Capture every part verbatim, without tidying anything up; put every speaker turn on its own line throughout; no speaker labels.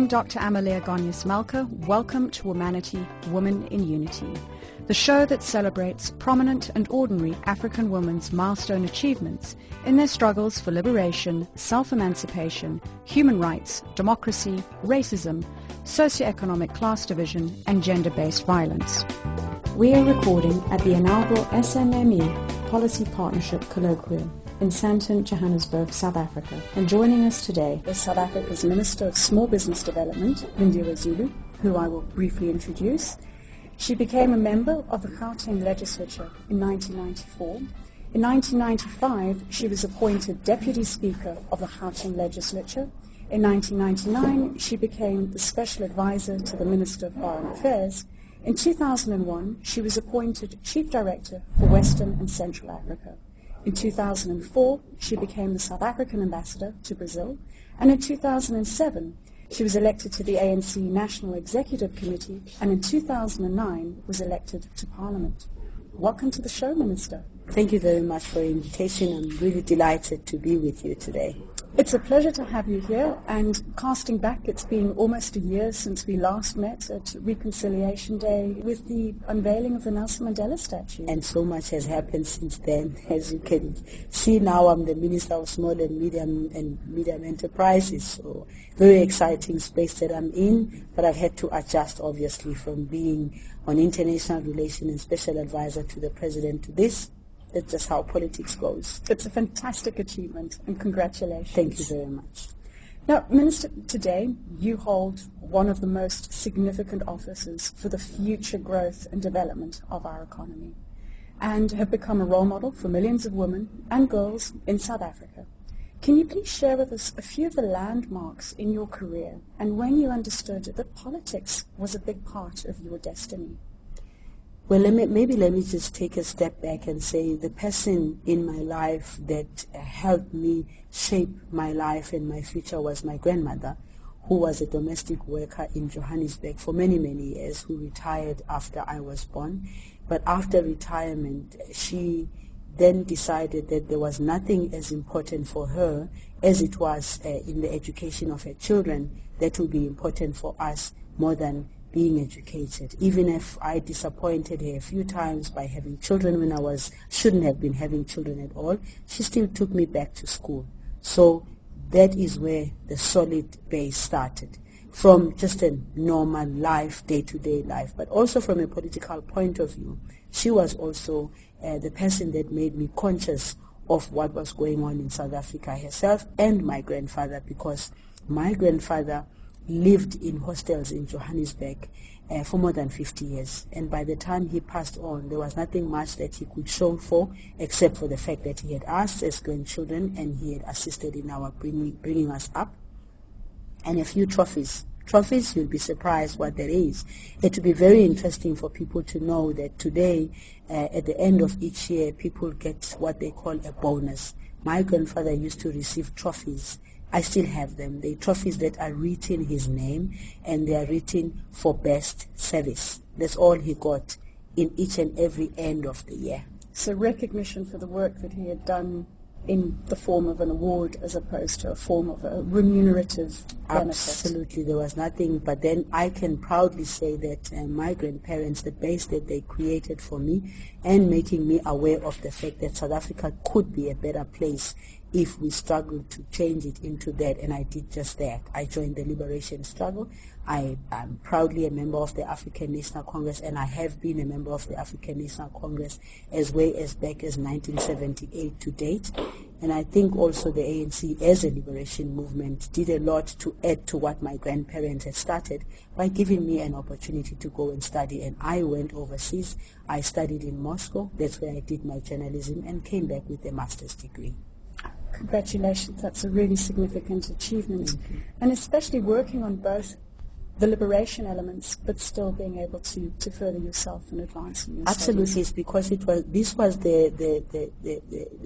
Doctor Amalia Gonyas-Malka. Welcome to Womanity, Woman in Unity, the show that celebrates prominent and ordinary African women's milestone achievements in their struggles for liberation, self-emancipation, human rights, democracy, racism, socioeconomic class division, and gender-based violence. We are recording at the inaugural S M M E Policy Partnership Colloquium in Sandton, Johannesburg, South Africa. And joining us today is South Africa's Minister of Small Business Development, Lindiwe Zulu, who I will briefly introduce. She became a member of the Gauteng legislature in nineteen ninety-four. In nineteen ninety-five, she was appointed Deputy Speaker of the Gauteng legislature. In nineteen ninety-nine, she became the Special Advisor to the Minister of Foreign Affairs. In two thousand one, she was appointed Chief Director for Western and Central Africa. In two thousand four, she became the South African Ambassador to Brazil, and in two thousand seven, she was elected to the A N C National Executive Committee, and in two thousand nine was elected to Parliament. Welcome to the show, Minister.
Thank you very much for the invitation. I'm really delighted to be with you today.
It's a pleasure to have you here, and casting back, it's been almost a year since we last met at Reconciliation Day with the unveiling of the Nelson Mandela statue.
And so much has happened since then. As you can see now, I'm the Minister of Small and Medium and Medium Enterprises, so very exciting space that I'm in, but I've had to adjust, obviously, from being on international relations and special advisor to the President to this. That's just how politics goes.
It's a fantastic achievement, and congratulations.
Thank you very much.
Now, Minister, today you hold one of the most significant offices for the future growth and development of our economy, and have become a role model for millions of women and girls in South Africa. Can you please share with us a few of the landmarks in your career and when you understood that politics was a big part of your destiny?
Well, let me, maybe let me just take a step back and say the person in my life that helped me shape my life and my future was my grandmother, who was a domestic worker in Johannesburg for many, many years, who retired after I was born. But after retirement, she then decided that there was nothing as important for her as it was uh, in the education of her children that would be important for us more than being educated. Even if I disappointed her a few times by having children when I was shouldn't have been having children at all, she still took me back to school. So that is where the solid base started, from just a normal life, day-to-day life, but also from a political point of view. She was also uh, the person that made me conscious of what was going on in South Africa herself, and my grandfather, because my grandfather lived in hostels in Johannesburg uh, for more than fifty years. And by the time he passed on, there was nothing much that he could show for, except for the fact that he had us as grandchildren and he had assisted in our bringing, bringing us up. And a few trophies. Trophies, you'll be surprised what that is. It would be very interesting for people to know that today, uh, at the end of each year, people get what they call a bonus. My grandfather used to receive trophies. I still have them. They're trophies that are written his name, and they are written for best service. That's all he got in each and every end of the year.
So recognition for the work that he had done in the form of an award as opposed to a form of a remunerative benefit.
Absolutely, there was nothing. But then I can proudly say that uh, my grandparents, the base that they created for me and making me aware of the fact that South Africa could be a better place if we struggled to change it into that, and I did just that. I joined the liberation struggle. I am proudly a member of the African National Congress, and I have been a member of the African National Congress as way as back as nineteen seventy-eight to date. And I think also the A N C as a liberation movement did a lot to add to what my grandparents had started by giving me an opportunity to go and study. And I went overseas. I studied in Moscow. That's where I did my journalism and came back with a master's degree.
Congratulations, that's a really significant achievement. And especially working on both the liberation elements, but still being able to, to further yourself and advance in your
Absolutely,
studies.
it's because it was this was the the, the, the, the, the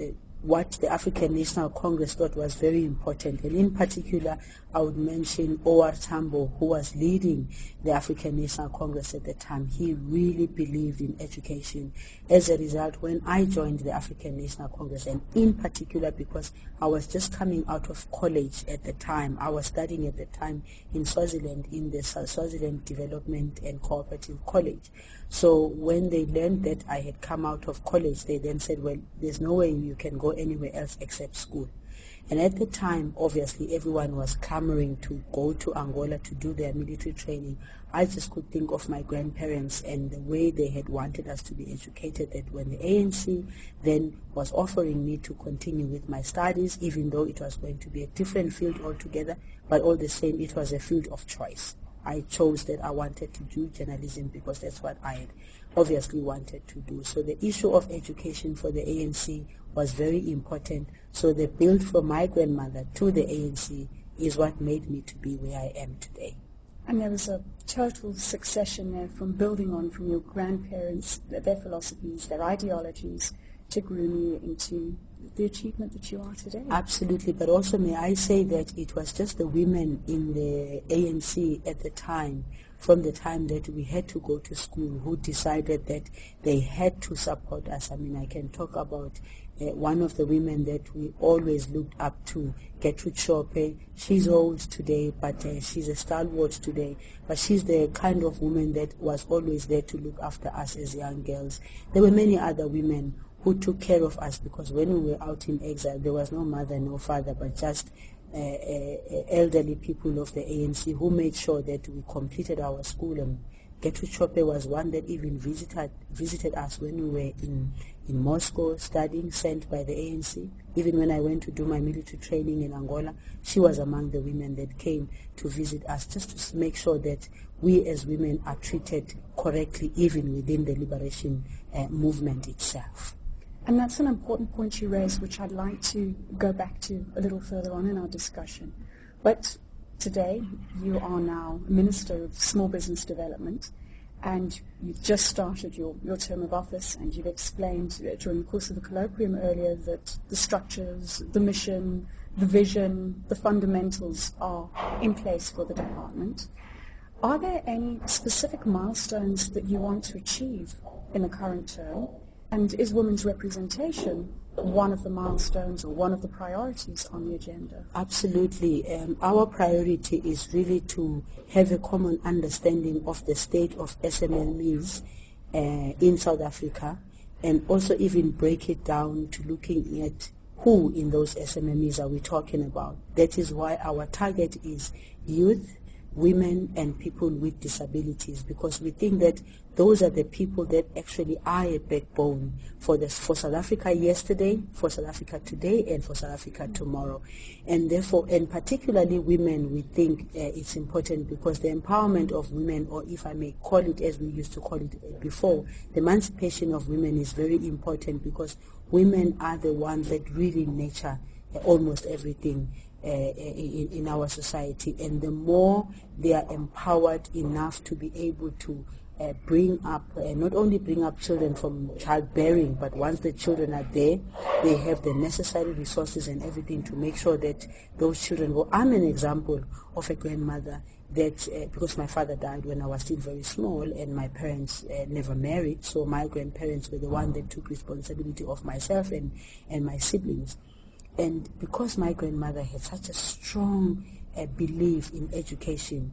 what the African National Congress thought was very important. And in particular, I would mention O R Tambo, who was leading the African National Congress at the time. He really believed in education. As a result, when I joined the African National Congress, and in particular because I was just coming out of college at the time, I was studying at the time in Swaziland, in the Swaziland Development and Cooperative College. So when they learned that I had come out of college, they then said, well, there's no way you can go anywhere else except school. And at the time, obviously, everyone was clamoring to go to Angola to do their military training. I just could think of my grandparents and the way they had wanted us to be educated, that when the A N C then was offering me to continue with my studies, even though it was going to be a different field altogether, but all the same, it was a field of choice. I chose that I wanted to do journalism because that's what I had obviously wanted to do. So the issue of education for the A N C was very important. So the build from my grandmother to the A N C is what made me to be where I am today.
And there was a total succession there from building on from your grandparents, their philosophies, their ideologies, to groom you into the achievement that you are today.
Absolutely, but also may I say that it was just the women in the A N C at the time, from the time that we had to go to school, who decided that they had to support us. I mean, I can talk about uh, one of the women that we always looked up to, Gertrude Shope. She's old today, but uh, she's a stalwart today. But she's the kind of woman that was always there to look after us as young girls. There were many other women who took care of us, because when we were out in exile, there was no mother, no father, but just uh, uh, elderly people of the A N C who made sure that we completed our school. And Gertrude Chope was one that even visited visited us when we were in, in Moscow studying, sent by the A N C. Even when I went to do my military training in Angola, she was among the women that came to visit us, just to make sure that we as women are treated correctly, even within the liberation uh, movement itself.
And that's an important point you raised, which I'd like to go back to a little further on in our discussion. But today, you are now Minister of Small Business Development, and you've just started your, your term of office, and you've explained uh, during the course of the colloquium earlier that the structures, the mission, the vision, the fundamentals are in place for the department. Are there any specific milestones that you want to achieve in the current term? And is women's representation one of the milestones or one of the priorities on the agenda?
Absolutely. Um, our priority is really to have a common understanding of the state of S M E Ms uh, in South Africa, and also even break it down to looking at who in those S M E Ms are we talking about. That is why our target is youth, women, and people with disabilities, because we think that those are the people that actually are a backbone for the, for South Africa yesterday, for South Africa today, and for South Africa tomorrow. And therefore, and particularly women, we think uh, it's important, because the empowerment of women, or if I may call it as we used to call it before, the emancipation of women is very important, because women are the ones that really nurture uh, almost everything Uh, in, in our society, and the more they are empowered enough to be able to uh, bring up, uh, not only bring up children from childbearing, but once the children are there, they have the necessary resources and everything to make sure that those children go. I'm an example of a grandmother that, uh, because my father died when I was still very small, and my parents uh, never married, so my grandparents were the one that took responsibility of myself and, and my siblings. And because my grandmother had such a strong uh, belief in education,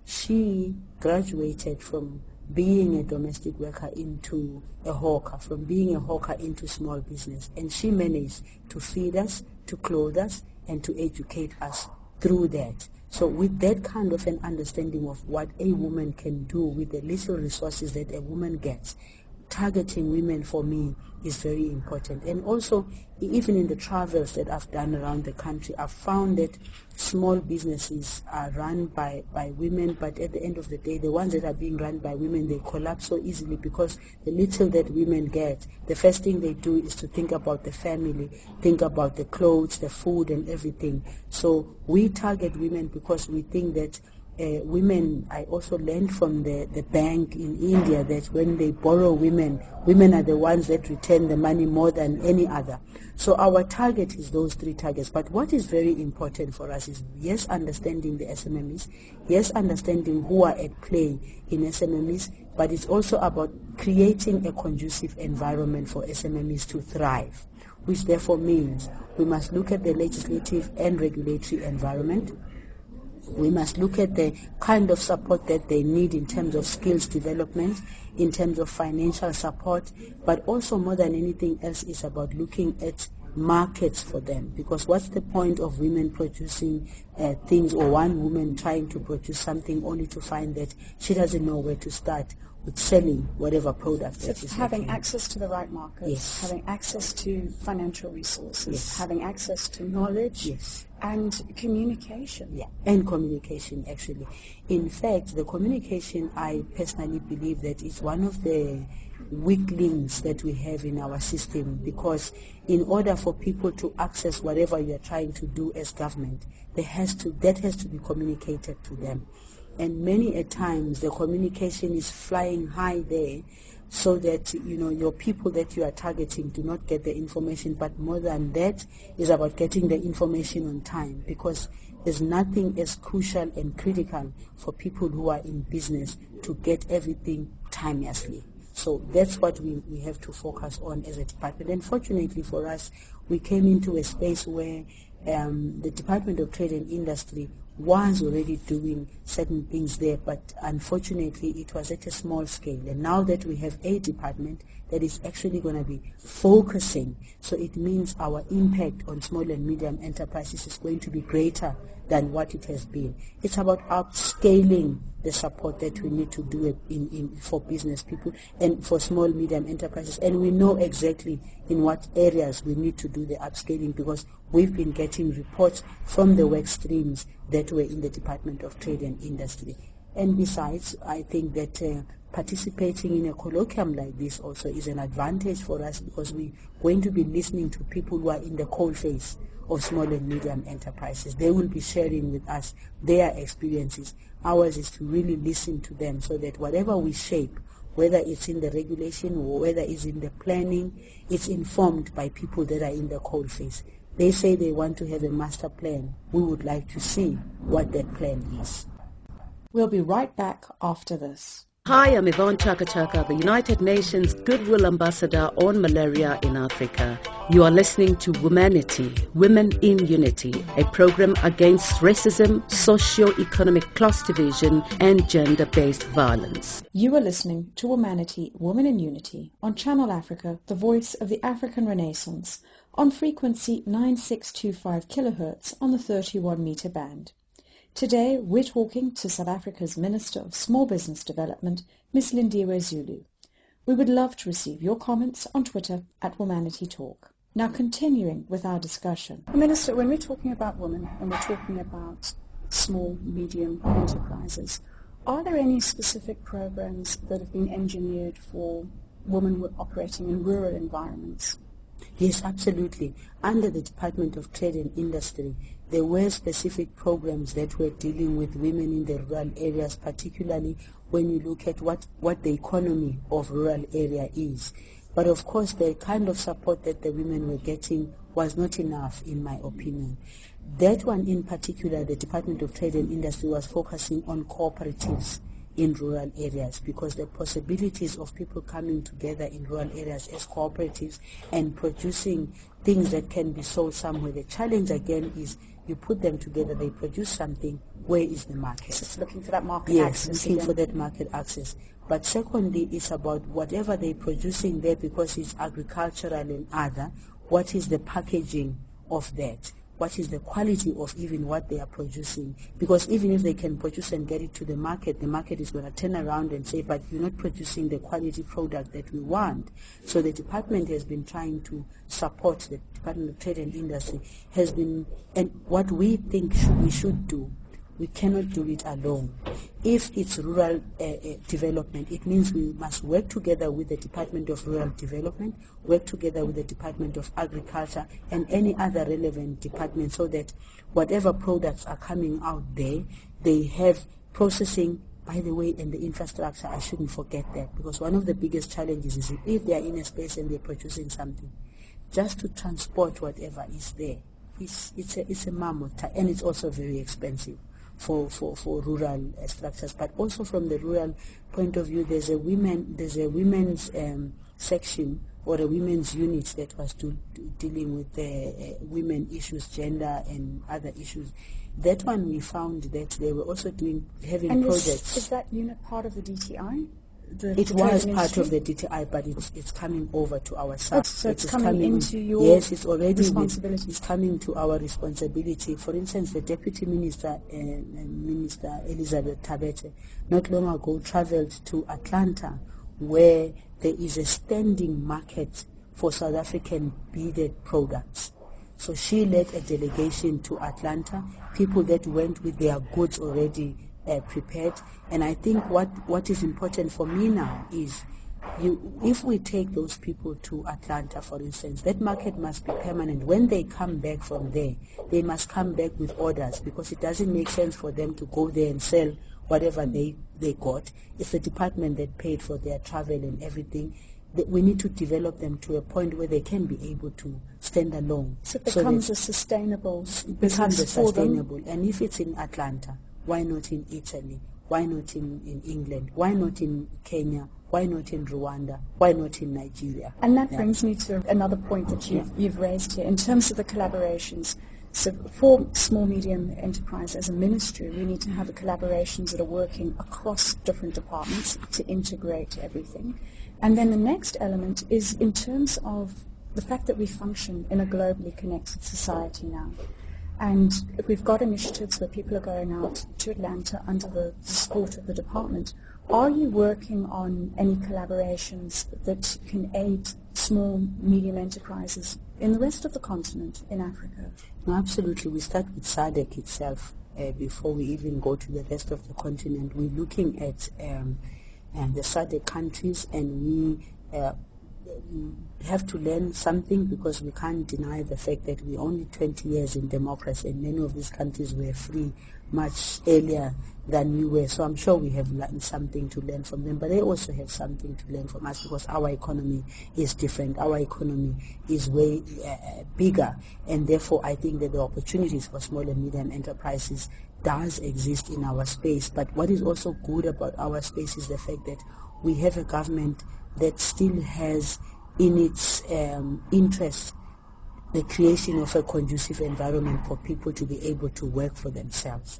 she graduated from being a domestic worker into a hawker, from being a hawker into small business. And she managed to feed us, to clothe us, and to educate us through that. So with that kind of an understanding of what a woman can do with the little resources that a woman gets, targeting women for me is very important. And also, even in the travels that I've done around the country, I've found that small businesses are run by, by women, but at the end of the day, the ones that are being run by women, they collapse so easily, because the little that women get, the first thing they do is to think about the family, think about the clothes, the food, and everything. So we target women because we think that uh, women, I also learned from the, the bank in India that when they borrow women, women are the ones that return the money more than any other. So our target is those three targets. But what is very important for us is, yes, understanding the S M M Es, yes, understanding who are at play in S M M Es, but it's also about creating a conducive environment for S M M Es to thrive, which therefore means we must look at the legislative and regulatory environment. We must look at the kind of support that they need in terms of skills development, in terms of financial support, but also more than anything else is about looking at markets for them. Because what's the point of women producing uh, things, or one woman trying to produce something only to find that she doesn't know where to start with selling whatever product
so
that is
having
looking.
access to the right markets,
yes.
having access to financial resources,
yes.
having access to knowledge,
yes.
and communication.
Yeah, and communication actually. In fact, the communication, I personally believe that is one of the weak links that we have in our system, because in order for people to access whatever you are trying to do as government, there has to that has to be communicated to them. And many a times the communication is flying high there, so that you know your people that you are targeting do not get the information. But more than that is about getting the information on time, because there's nothing as crucial and critical for people who are in business to get everything timelessly. So that's what we, we have to focus on as a department. And fortunately for us, we came into a space where um, the Department of Trade and Industry was already doing certain things there, but unfortunately it was at a small scale. And now that we have a department that is actually going to be focusing, so it means our impact on small and medium enterprises is going to be greater than what it has been. It's about upscaling the support that we need to do it in, in for business people and for small medium enterprises, and we know exactly in what areas we need to do the upscaling, because we've been getting reports from the work streams that were in the Department of Trade and Industry. And besides, I think that uh, participating in a colloquium like this also is an advantage for us, because we're going to be listening to people who are in the coalface of small and medium enterprises. They will be sharing with us their experiences. Ours is to really listen to them, so that whatever we shape, whether it's in the regulation or whether it's in the planning, it's informed by people that are in the coalface. They say they want to have a master plan. We would like to see what that plan is.
We'll be right back after this.
Hi, I'm Yvonne Chaka Chaka, the United Nations Goodwill Ambassador on Malaria in Africa. You are listening to Womanity, Women in Unity, a program against racism, socio-economic class division, and gender-based violence.
You are listening to Womanity, Women in Unity on Channel Africa, the voice of the African Renaissance, on frequency nine six two five kilohertz on the thirty-one meter band. Today, we're talking to South Africa's Minister of Small Business Development, Miz Lindiwe Zulu. We would love to receive your comments on Twitter at Womanity Talk. Now, continuing with our discussion. Minister, when we're talking about women and we're talking about small, medium enterprises, are there any specific programs that have been engineered for women operating in rural environments?
Yes, absolutely. Under the Department of Trade and Industry, there were specific programs that were dealing with women in the rural areas, particularly when you look at what, what the economy of rural area is. But of course, the kind of support that the women were getting was not enough, in my opinion. That one in particular, the Department of Trade and Industry was focusing on cooperatives in rural areas, because the possibilities of people coming together in rural areas as cooperatives and producing things that can be sold somewhere. The challenge again is you put them together, they produce something, where is the market?
So it's looking for that market
yes,
access.
Yes, looking
again.
for that market access. But secondly, it's about whatever they're producing there, because it's agricultural and other, what is the packaging of that? What is the quality of even what they are producing? Because even if they can produce and get it to the market, the market is going to turn around and say, but you're not producing the quality product that we want. So the department has been trying to support, the Department of Trade and Industry has been, and what we think should, we should do, we cannot do it alone. If it's rural uh, uh, development, it means we must work together with the Department of Rural Development, work together with the Department of Agriculture and any other relevant department, so that whatever products are coming out there, they have processing, by the way, and the infrastructure, I shouldn't forget that, because one of the biggest challenges is if they are in a space and they're producing something, just to transport whatever is there, it's, it's, a, it's a mammoth, and it's also very expensive for, for, for rural uh, structures. But also from the rural point of view, there's a women, there's a women's um, section or a women's unit that was do, do, dealing with the uh, women issues, gender and other issues. That one we found that they were also doing, having
and
projects.
Is, is that unit part of the D T I? The,
it
the
was part of the D T I, but it's it's coming over to our side.
Oh, so it's,
it's
coming, coming into your
yes, it's already
responsibility.
With, it's coming to our responsibility. For instance, the Deputy Minister, uh, Minister Elizabeth Tabete, not long ago travelled to Atlanta, where there is a standing market for South African beaded products. So she led a delegation to Atlanta, people that went with their goods already uh, prepared. And I think what, what is important for me now is you, if we take those people to Atlanta, for instance, that market must be permanent. When they come back from there, they must come back with orders, because it doesn't make sense for them to go there and sell whatever they, they got. It's the department that paid for their travel and everything. We need to develop them to a point where they can be able to stand alone.
So it becomes so a sustainable
it becomes a sustainable. And if it's in Atlanta, why not in Italy? Why not in, in England? Why not in Kenya? Why not in Rwanda? Why not in Nigeria?
And that yeah. brings me to another point that you've, yeah. you've raised here. In terms of the collaborations, so for small, medium enterprise as a ministry, we need to have the collaborations that are working across different departments to integrate everything. And then the next element is in terms of the fact that we function in a globally connected society now. And we've got initiatives where people are going out to Atlanta under the support of the department. Are you working on any collaborations that can aid small, medium enterprises in the rest of the continent, in Africa?
No, absolutely. We start with SADC itself uh, before we even go to the rest of the continent. We're looking at um, uh, the SADC countries, and we uh, have to learn something, because we can't deny the fact that we're only twenty years in democracy, and many of these countries were free much earlier than we were. So I'm sure we have learned something to learn from them, but they also have something to learn from us, because our economy is different. Our economy is way uh, bigger, and therefore I think that the opportunities for small and medium enterprises does exist in our space. But what is also good about our space is the fact that we have a government that still has in its um, interest the creation of a conducive environment for people to be able to work for themselves.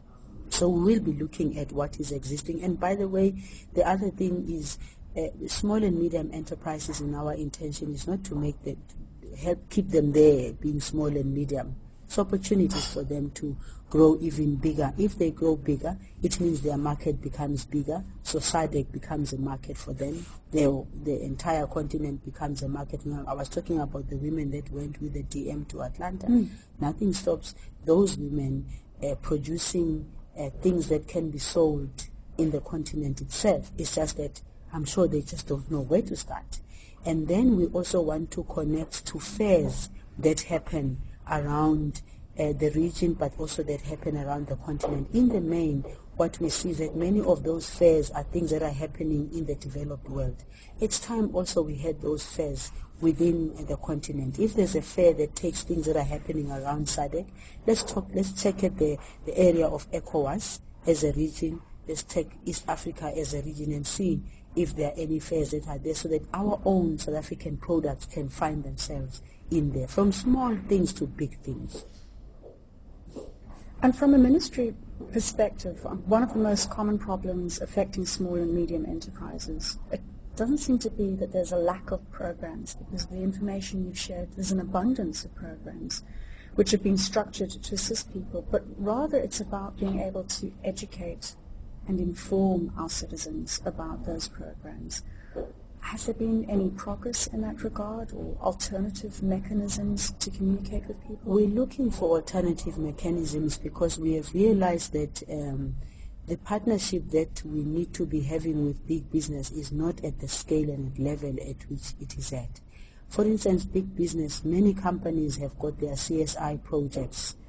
So we will be looking at what is existing. And by the way, the other thing is uh, small and medium enterprises, in our intention is not to make them, help keep them there being small and medium. It's opportunities for them to grow even bigger. If they grow bigger, it means their market becomes bigger, so SADC becomes a market for them. Their, the entire continent becomes a market. Now, I was talking about the women that went with the D M to Atlanta. Mm. Nothing stops those women uh, producing uh, things that can be sold in the continent itself. It's just that I'm sure they just don't know where to start. And then we also want to connect to fairs that happen around uh, the region, but also that happen around the continent. In the main, what we see is that many of those fairs are things that are happening in the developed world. It's time also we had those fairs within uh, the continent. If there's a fair that takes things that are happening around SADC, let's talk. Let's check at the, the area of ECOWAS as a region. Let's take East Africa as a region and see if there are any fairs that are there, so that our own South African products can find themselves in there, from small things to big things.
And from a ministry perspective, one of the most common problems affecting small and medium enterprises, it doesn't seem to be that there's a lack of programs, because the information you've shared, there's an abundance of programs which have been structured to assist people, but rather it's about being able to educate and inform our citizens about those programs. Has there been any progress in that regard, or alternative mechanisms to communicate with people?
We're looking for alternative mechanisms, because we have realized that um, the partnership that we need to be having with big business is not at the scale and at level at which it is at. For instance, big business, many companies have got their C S I projects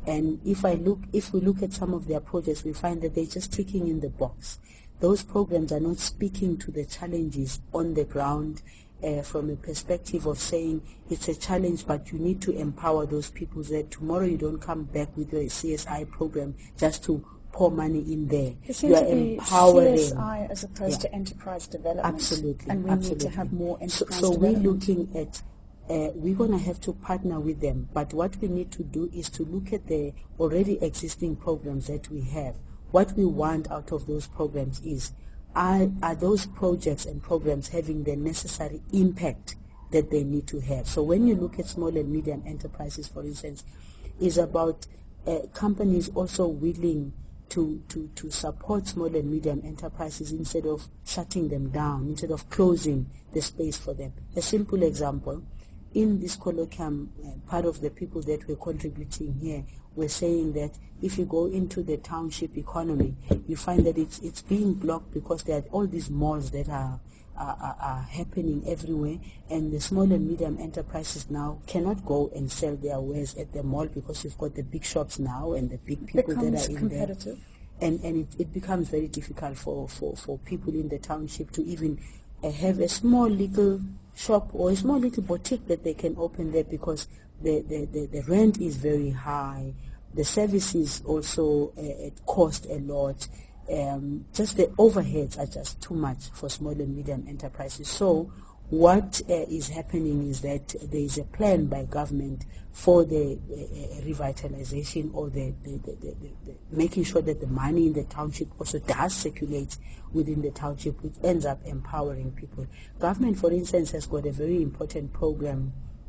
And if I look, if we look at some of their projects, we find that they're just ticking in the box. Those programs are not speaking to the challenges on the ground uh, from a perspective of saying it's a challenge, but you need to empower those people so that tomorrow you don't come back with your C S I program just to pour money in there.
It
You
seems
are
to be
empowering.
C S I as opposed
Yeah.
to enterprise development.
Absolutely.
And we
absolutely.
need to have more enterprise
so, so we're
development.
looking at Uh, we're going to have to partner with them. But what we need to do is to look at the already existing programs that we have. What we want out of those programs is, are, are those projects and programs having the necessary impact that they need to have? So when you look at small and medium enterprises, for instance, is about uh, companies also willing to, to, to support small and medium enterprises instead of shutting them down, instead of closing the space for them. A simple example, in this colloquium, uh, part of the people that were contributing here were saying that if you go into the township economy, you find that it's it's being blocked because there are all these malls that are are, are, are happening everywhere, and the small and medium enterprises now cannot go and sell their wares at the mall because you've got the big shops now and the big people that are in
competitive.
there. And, and it, it becomes very difficult for, for, for people in the township to even uh, have a small little shop or a small little boutique that they can open there because the, the, the, the rent is very high. The services also uh, it cost a lot. Um, just the overheads are just too much for small and medium enterprises. So what uh, is happening is that there is a plan by government for the uh, revitalization or the, the, the, the, the, the making sure that the money in the township also does circulate within the township, which ends up empowering people. Government, for instance, has got a very important program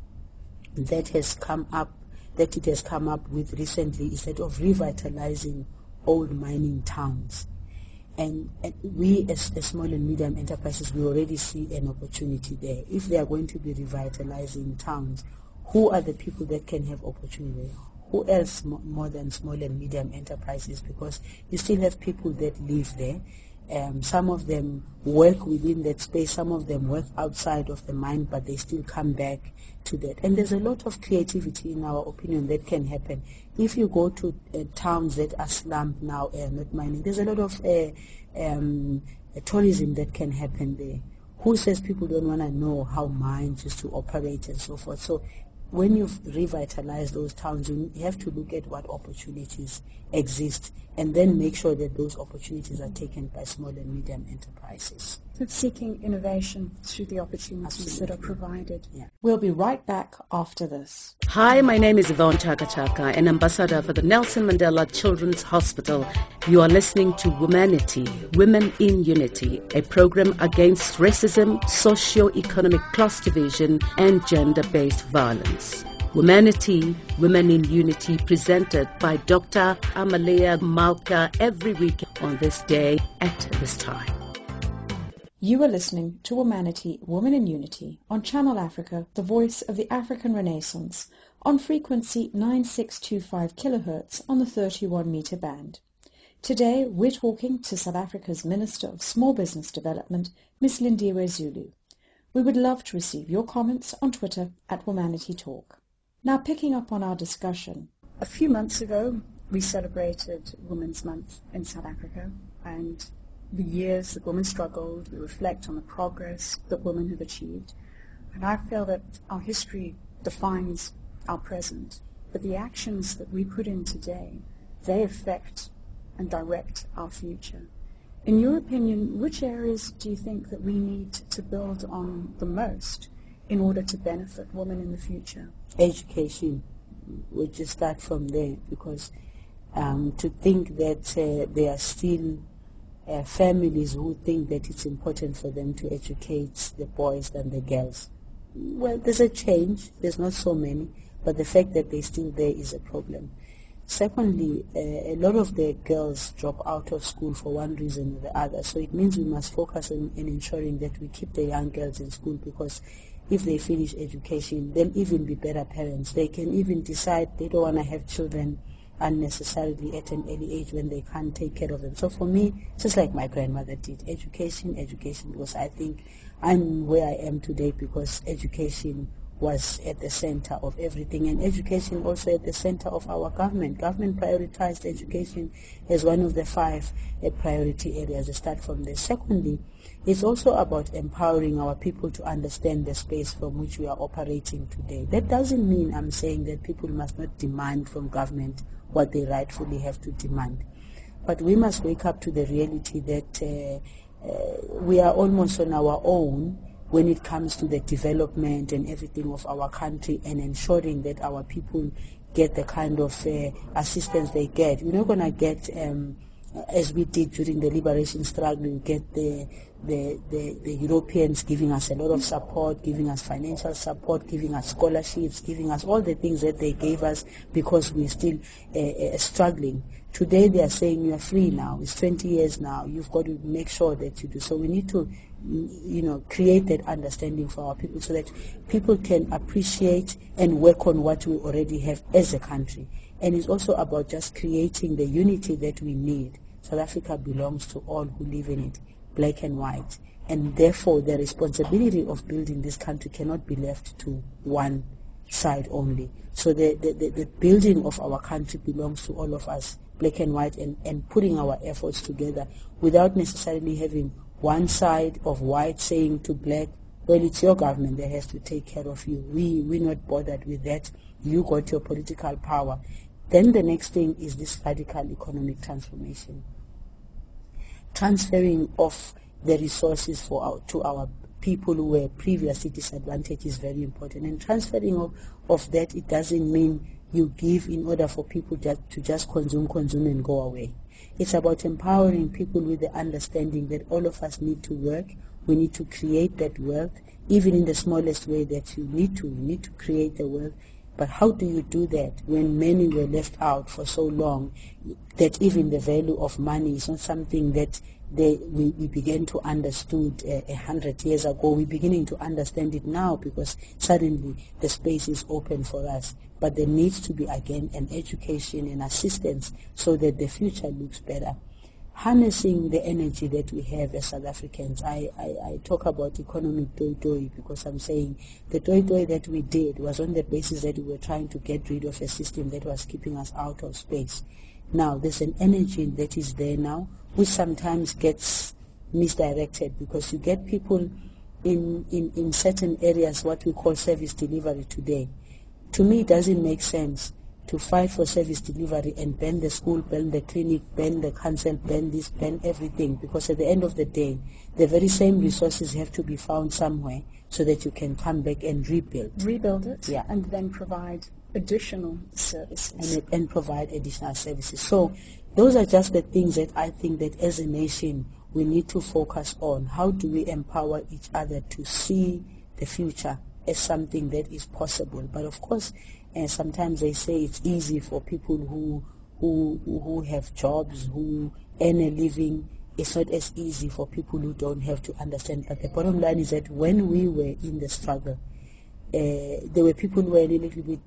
that has come up, that it has come up with recently, is that of revitalizing old mining towns. And, and we as, as small and medium enterprises, we already see an opportunity there. If they are going to be revitalizing towns, who are the people that can have opportunity? Who else more than small and medium enterprises? Because you still have people that live there. Um, some of them work within that space, some of them work outside of the mine, but they still come back to that. And there's a lot of creativity, in our opinion, that can happen. If you go to uh, towns that are slummed now and uh, not mining, there's a lot of uh, um, uh, tourism that can happen there. Who says people don't want to know how mines used to operate and so forth? So when you've revitalized those towns, you have to look at what opportunities exist and then make sure that those opportunities are taken by small and medium enterprises.
So it's seeking innovation through the opportunities
Absolutely.
that are provided.
Yeah.
We'll be right back after this.
Hi, my name is Yvonne Chaka Chaka, an ambassador for the Nelson Mandela Children's Hospital. You are listening to Womanity, Women in Unity, a program against racism, socio-economic class division, and gender-based violence. Womanity, Women in Unity, presented by Doctor Amalia Malka every week on this day at this time.
You are listening to Womanity, Women in Unity on Channel Africa, the voice of the African Renaissance, on frequency nine six two five kilohertz on the thirty-one meter band. Today we're talking to South Africa's Minister of Small Business Development, Miss Lindiwe Zulu. We would love to receive your comments on Twitter at Womanity Talk. Now, picking up on our discussion, a few months ago we celebrated Women's Month in South Africa, and the years that women struggled, we reflect on the progress that women have achieved. And I feel that our history defines our present, but the actions that we put in today, they affect and direct our future. In your opinion, which areas do you think that we need to build on the most in order to benefit women in the future?
Education. We'll just start from there, because um, to think that uh, there are still uh, families who think that it's important for them to educate the boys than the girls. Well, there's a change. There's not so many, but the fact that they're still there is a problem. Secondly, uh, a lot of the girls drop out of school for one reason or the other. So it means we must focus on, on ensuring that we keep the young girls in school, because if they finish education, they'll even be better parents. They can even decide they don't want to have children unnecessarily at an early age when they can't take care of them. So for me, just like my grandmother did, education, education, because I think I'm where I am today because education was at the center of everything, and education also at the center of our government. Government prioritized education as one of the five uh, priority areas. Start from there. Secondly, it's also about empowering our people to understand the space from which we are operating today. That doesn't mean I'm saying that people must not demand from government what they rightfully have to demand. But we must wake up to the reality that uh, uh, we are almost on our own when it comes to the development and everything of our country, and ensuring that our people get the kind of uh, assistance they get. We're not going to get, um, as we did during the liberation struggle, we get the, the, the, the Europeans giving us a lot of support, giving us financial support, giving us scholarships, giving us all the things that they gave us because we're still uh, uh, struggling. Today they are saying you are free now. It's twenty years now. You've got to make sure that you do. So we need to, you know, create that understanding for our people so that people can appreciate and work on what we already have as a country. And it's also about just creating the unity that we need. South Africa belongs to all who live in it, black and white. And therefore the responsibility of building this country cannot be left to one side only. So the, the, the, the building of our country belongs to all of us, black and white, and, and putting our efforts together without necessarily having one side of white saying to black, well, it's your government that has to take care of you. We, we're not bothered with that. You got your political power. Then the next thing is this radical economic transformation. Transferring of the resources for our, to our people who were previously disadvantaged is very important. And transferring of, of that, it doesn't mean you give in order for people just, to just consume, consume and go away. It's about empowering people with the understanding that all of us need to work. We need to create that wealth, even in the smallest way that you need to. You need to create the wealth. But how do you do that when many were left out for so long that even the value of money is not something that they, we, we began to understood uh, a hundred years ago? We're beginning to understand it now because suddenly the space is open for us. But there needs to be again an education and assistance so that the future looks better. Harnessing the energy that we have as South Africans. I, I, I talk about economic toi-toi because I'm saying the toi-toi that we did was on the basis that we were trying to get rid of a system that was keeping us out of space. Now, there's an energy that is there now, which sometimes gets misdirected because you get people in, in, in certain areas, what we call service delivery today. To me, it doesn't make sense to fight for service delivery and ban the school, ban the clinic, ban the council, ban this, ban everything, because at the end of the day, the very same resources have to be found somewhere so that you can come back and rebuild.
Rebuild it,
yeah.
And then provide additional services.
And, and provide additional services. So those are just the things that I think that as a nation we need to focus on. How do we empower each other to see the future as something that is possible? But of course, and sometimes they say it's easy for people who who who have jobs, who earn a living. It's not as easy for people who don't have to understand. But the bottom line is that when we were in the struggle, uh, there were people who were in a little bit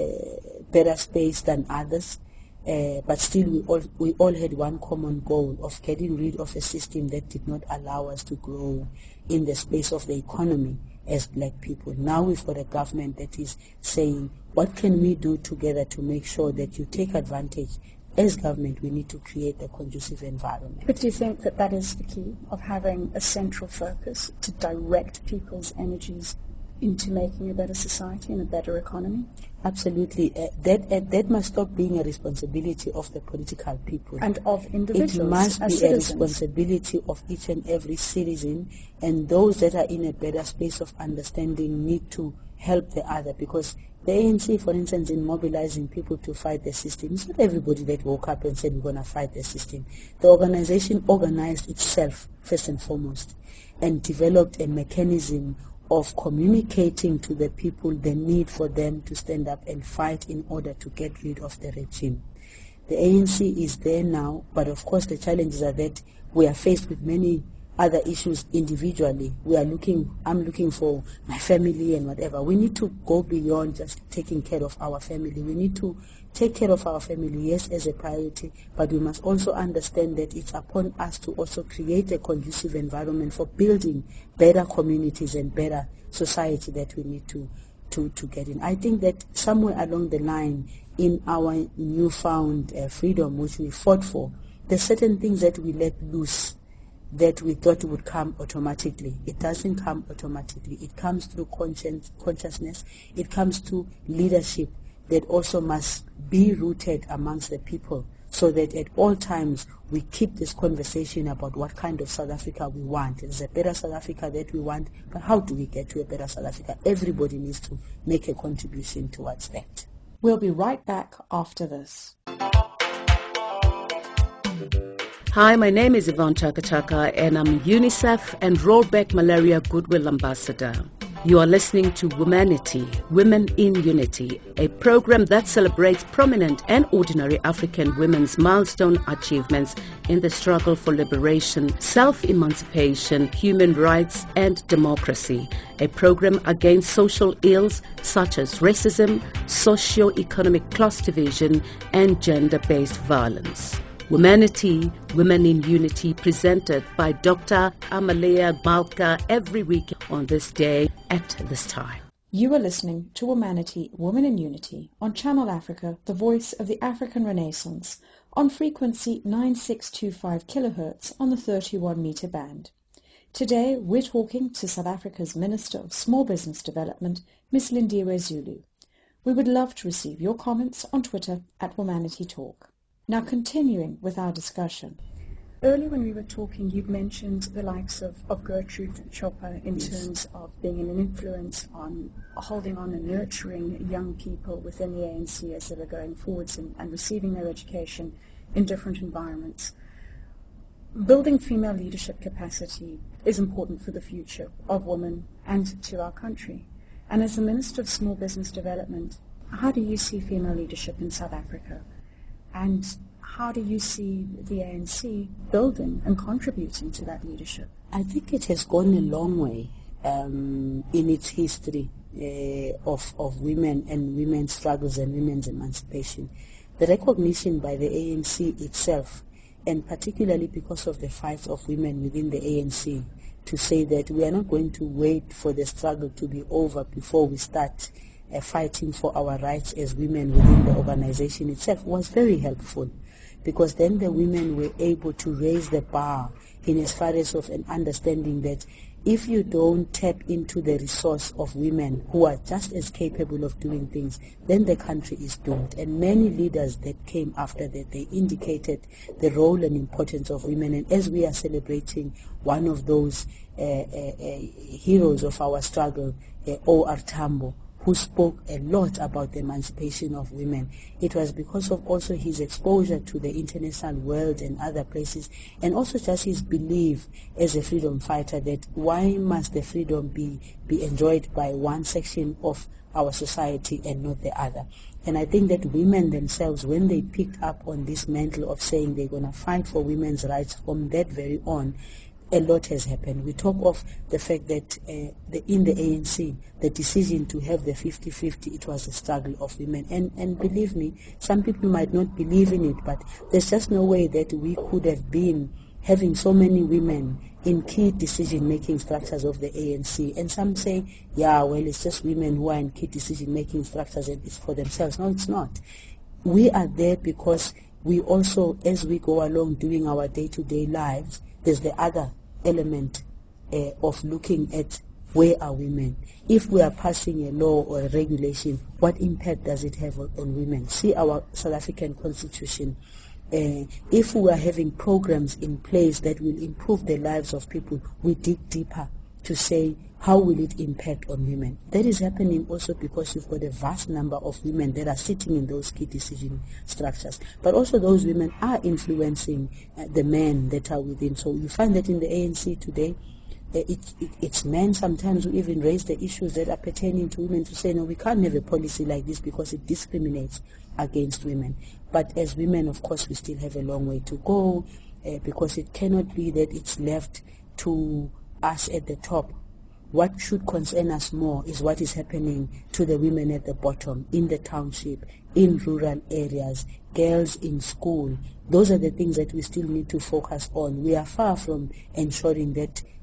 uh, better space than others. Uh, but still we all, we all had one common goal of getting rid of a system that did not allow us to grow in the space of the economy as black people. Now we've got a government that is saying, what can we do together to make sure that you take advantage? As government, we need to create a conducive environment.
But do you think that that is the key of having a central focus to direct people's energies into making a better society and a better economy?
Absolutely. Uh, that uh, that must stop being a responsibility of the political people.
And of individuals.
It must be
citizens.
a responsibility of each and every citizen, and those that are in a better space of understanding need to help the other, because the A N C, for instance, in mobilizing people to fight the system, it's not everybody that woke up and said we're going to fight the system. The organization organized itself first and foremost and developed a mechanism of communicating to the people the need for them to stand up and fight in order to get rid of the regime. The A N C is there now, but of course the challenges are that we are faced with many other issues individually. We are looking, I'm looking for my family and whatever. We need to go beyond just taking care of our family. We need to take care of our family, yes, as a priority, but we must also understand that it's upon us to also create a conducive environment for building better communities and better society that we need to to, to get in. I think that somewhere along the line in our newfound uh, freedom, which we fought for, there's certain things that we let loose that we thought would come automatically. It doesn't come automatically. It comes through conscience, consciousness. It comes through leadership that also must be rooted amongst the people, so that at all times we keep this conversation about what kind of South Africa we want. It's a better South Africa that we want, but how do we get to a better South Africa? Everybody needs to make a contribution towards that.
We'll be right back after this.
Hi, my name is Yvonne Chaka Chaka and I'm UNICEF and Rollback Malaria Goodwill Ambassador. You are listening to Womanity, Women in Unity, a program that celebrates prominent and ordinary African women's milestone achievements in the struggle for liberation, self-emancipation, human rights and democracy, a program against social ills such as racism, socio-economic class division and gender-based violence. Womanity, Women in Unity, presented by Doctor Amalia Malka every week on this day at this time.
You are listening to Womanity, Women in Unity on Channel Africa, the voice of the African Renaissance, on frequency nine six two five kilohertz on the thirty-one meter band. Today we're talking to South Africa's Minister of Small Business Development, Miss Lindiwe Zulu. We would love to receive your comments on Twitter at Womanity Talk. Now, continuing with our discussion.
Earlier when we were talking, you mentioned the likes of, of Gertrude Chopper in yes. terms of being an influence on holding on and nurturing young people within the A N C as they were going forwards and, and receiving their education in different environments. Building female leadership capacity is important for the future of women and to our country. And as the Minister of Small Business Development, how do you see female leadership in South Africa? And how do you see the A N C building and contributing to that leadership?
I think it has gone a long way um, in its history uh, of, of women and women's struggles and women's emancipation. The recognition by the A N C itself, and particularly because of the fight of women within the A N C, to say that we are not going to wait for the struggle to be over before we start Uh, fighting for our rights as women within the organization itself, was very helpful, because then the women were able to raise the bar in as far as of an understanding that if you don't tap into the resource of women who are just as capable of doing things, then the country is doomed. And many leaders that came after that, they indicated the role and importance of women. And as we are celebrating one of those uh, uh, uh, heroes of our struggle, uh, O R Tambo, who spoke a lot about the emancipation of women. It was because of also his exposure to the international world and other places, and also just his belief as a freedom fighter that why must the freedom be, be enjoyed by one section of our society and not the other. And I think that women themselves, when they picked up on this mantle of saying they're going to fight for women's rights from that very on, a lot has happened. We talk of the fact that uh, the, in the A N C, the decision to have the fifty-fifty, it was a struggle of women. And, and believe me, some people might not believe in it, but there's just no way that we could have been having so many women in key decision-making structures of the A N C. And some say, yeah, well, it's just women who are in key decision-making structures and it's for themselves. No, it's not. We are there because we also, as we go along doing our day-to-day lives, there's the other element uh, of looking at where are women. If we are passing a law or a regulation, what impact does it have on, on women? See our South African Constitution. Uh, if we are having programs in place that will improve the lives of people, we dig deeper to say, how will it impact on women? That is happening also because you've got a vast number of women that are sitting in those key decision structures. But also those women are influencing uh, the men that are within. So you find that in the A N C today, uh, it, it, it's men sometimes who even raise the issues that are pertaining to women to say, no, we can't have a policy like this because it discriminates against women. But as women, of course, we still have a long way to go uh, because it cannot be that it's left to us at the top. What should concern us more is what is happening to the women at the bottom, in the township, in rural areas, girls in school. Those are the things that we still need to focus on. We are far from ensuring that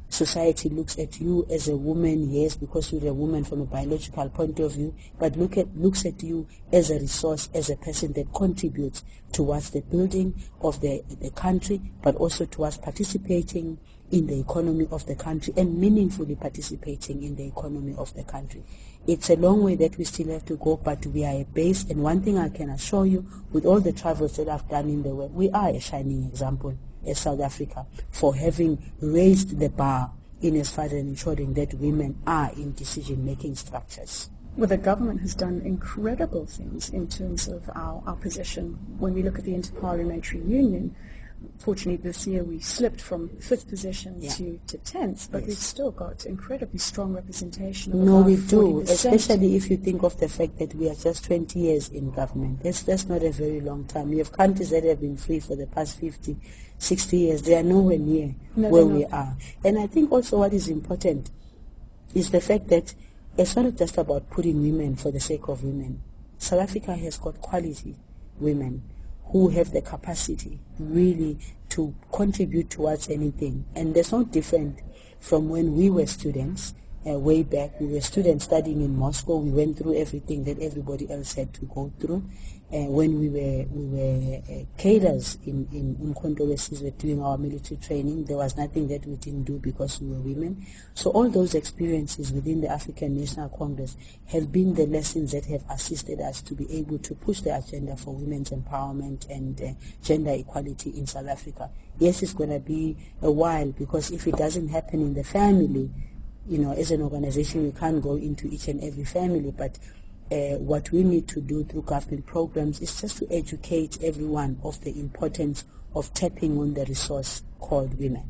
society looks at you as a woman, yes, because you're a woman from a biological point of view, but look at looks at you as a resource, as a person that contributes towards the building of the, the country, but also towards participating in the economy of the country and meaningfully participating in the economy of the country. It's a long way that we still have to go, but we are a base, and one thing I can assure you, with all the travels that I've done in the world, we are a shining example as South Africa for having raised the bar in as far as ensuring that women are in decision-making structures.
Well, the government has done incredible things in terms of our, our position. When we look at the Interparliamentary Union, fortunately this year we slipped from fifth position yeah. to, to tenth, but yes. we've still got incredibly strong representation of
No,
about
we do,
forty percent.
especially if you think of the fact that we are just twenty years in government. That's, that's not a very long time. You have countries that have been free for the past fifty, sixty years. They are nowhere near
no,
where we are. And I think also what is important is the fact that it's not just about putting women for the sake of women. South Africa has got quality women who have the capacity really to contribute towards anything. And that's not different from when we were students. Uh, way back, we were students studying in Moscow. We went through everything that everybody else had to go through. Uh, when we were we were uh, cadres in in Umkhonto we Sizwe doing our military training, there was nothing that we didn't do because we were women. So all those experiences within the African National Congress have been the lessons that have assisted us to be able to push the agenda for women's empowerment and uh, gender equality in South Africa. Yes, it's going to be a while, because if it doesn't happen in the family, you know, as an organization, we can't go into each and every family, but uh, what we need to do through government programs is just to educate everyone of the importance of tapping on the resource called women.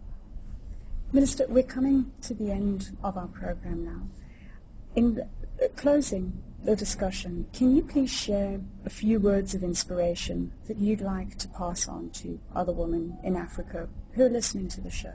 Minister, we're coming to the end of our program now. In uh, closing the discussion, can you please share a few words of inspiration that you'd like to pass on to other women in Africa who are listening to the show?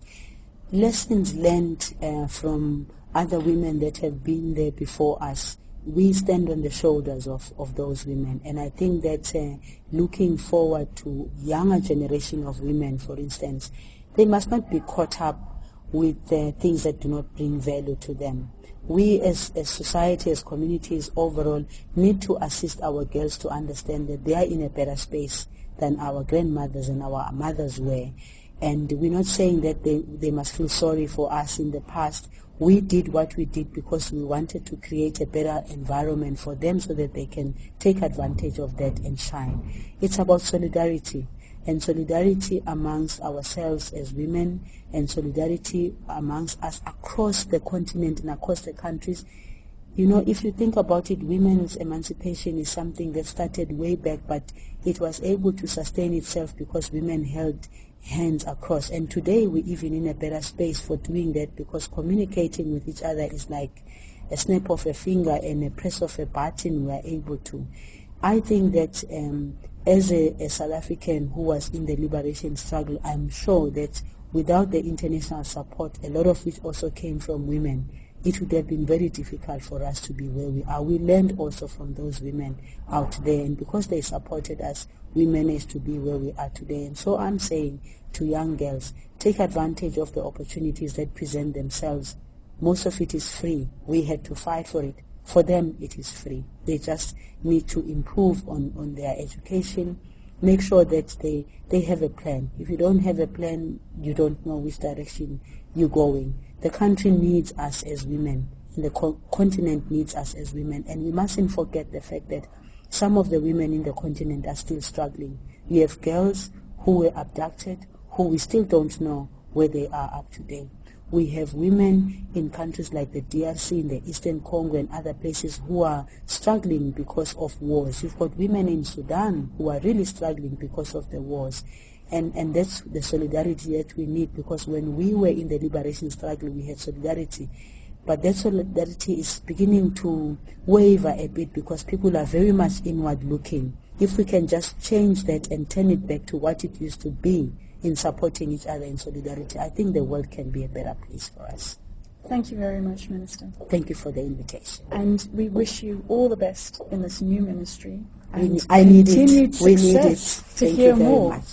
Lessons learned uh, from other women that have been there before us. We stand on the shoulders of, of those women, and I think that uh, looking forward to younger generation of women, for instance, they must not be caught up with uh, things that do not bring value to them. We as a society, as communities overall, need to assist our girls to understand that they are in a better space than our grandmothers and our mothers were. And we're not saying that they, they must feel sorry for us in the past. We did what we did because we wanted to create a better environment for them so that they can take advantage of that and shine. It's about solidarity, and solidarity amongst ourselves as women, and solidarity amongst us across the continent and across the countries. You know, if you think about it, women's emancipation is something that started way back, but it was able to sustain itself because women held hands across. And today we're even in a better space for doing that, because communicating with each other is like a snap of a finger and a press of a button. We are able to. I think that um, as a, a South African who was in the liberation struggle, I'm sure that without the international support, a lot of which also came from women, it would have been very difficult for us to be where we are. We learned also from those women out there, and because they supported us, we managed to be where we are today. And so I'm saying to young girls, take advantage of the opportunities that present themselves. Most of it is free. We had to fight for it. For them, it is free. They just need to improve on, on their education, make sure that they, they have a plan. If you don't have a plan, you don't know which direction you're going. The country needs us as women, and the co- continent needs us as women, and we mustn't forget the fact that some of the women in the continent are still struggling. We have girls who were abducted, who we still don't know where they are up to date. We have women in countries like the D R C, in the Eastern Congo and other places who are struggling because of wars. You've got women in Sudan who are really struggling because of the wars. And, and that's the solidarity that we need, because when we were in the liberation struggle, we had solidarity. But that solidarity is beginning to waver a bit because people are very much inward looking. If we can just change that and turn it back to what it used to be in supporting each other in solidarity, I think the world can be a better place for us.
Thank you very much, Minister.
Thank you for the invitation.
And we wish you all the best in this new ministry. And
I need it.
continued
We need it.
success to
Thank
hear
you very
more.
much.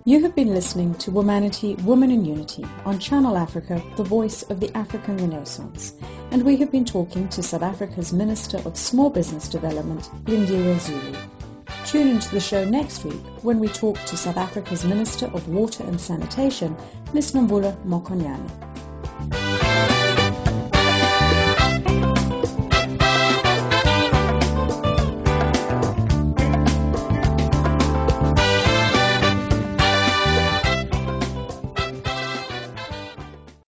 You have been listening to Womanity, Women in Unity on Channel Africa, the voice of the African Renaissance. And we have been talking to South Africa's Minister of Small Business Development, Lindiwe Zulu. Tune into the show next week when we talk to South Africa's Minister of Water and Sanitation, Miz Nombula Mokonyane.